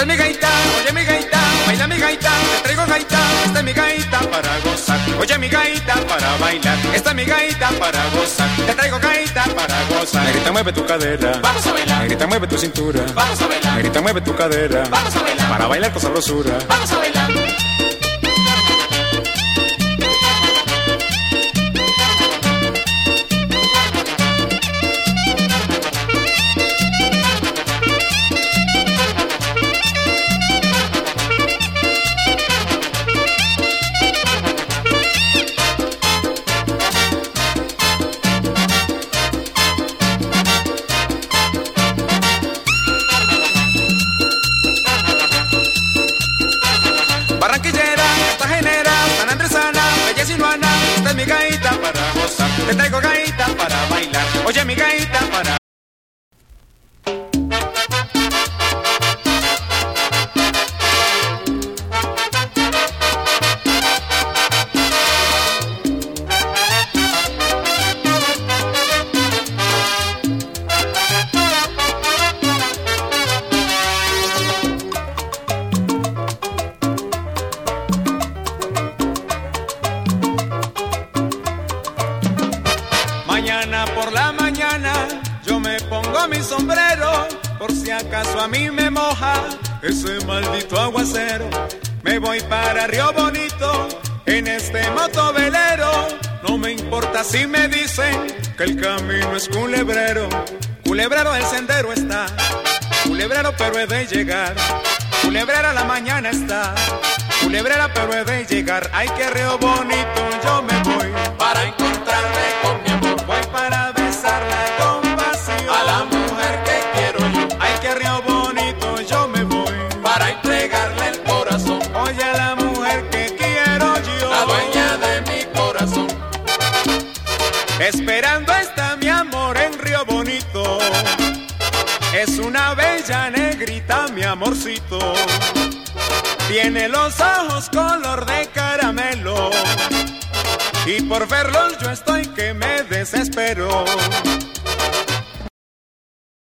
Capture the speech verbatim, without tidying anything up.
Esta es mi gaita, oye mi gaita, baila mi gaita, te traigo gaita. Esta es mi gaita para gozar, oye mi gaita para bailar. Esta es mi gaita para gozar, te traigo gaita para gozar. Negrita, mueve tu cadera, vamos a bailar. Negrita, mueve tu cintura, vamos a bailar. Negrita, mueve tu cadera, vamos a bailar. Para bailar con sabrosura, vamos a bailar. te traigo gaita para bailar. Oye mi gaita para... Mi sombrero, por si acaso a mí me moja ese maldito aguacero. Me voy para Río Bonito en este motovelero. No me importa si me dicen que el camino es culebrero. Culebrero el sendero está, culebrero pero he de llegar. Culebrera la mañana está, culebrera pero he de llegar. Ay, que Río Bonito yo me voy para encontrarme con mi amor. Voy para besarla con pasión a la mujer que quiero yo. Ay, que Río Bonito yo me voy para entregarle el corazón. Oye, a la mujer que quiero yo, la dueña de mi corazón. Esperando está mi amor en Río Bonito. Es una bella negrita mi amorcito. Tiene los ojos color de caramelo y por verlos yo estoy que me desespero.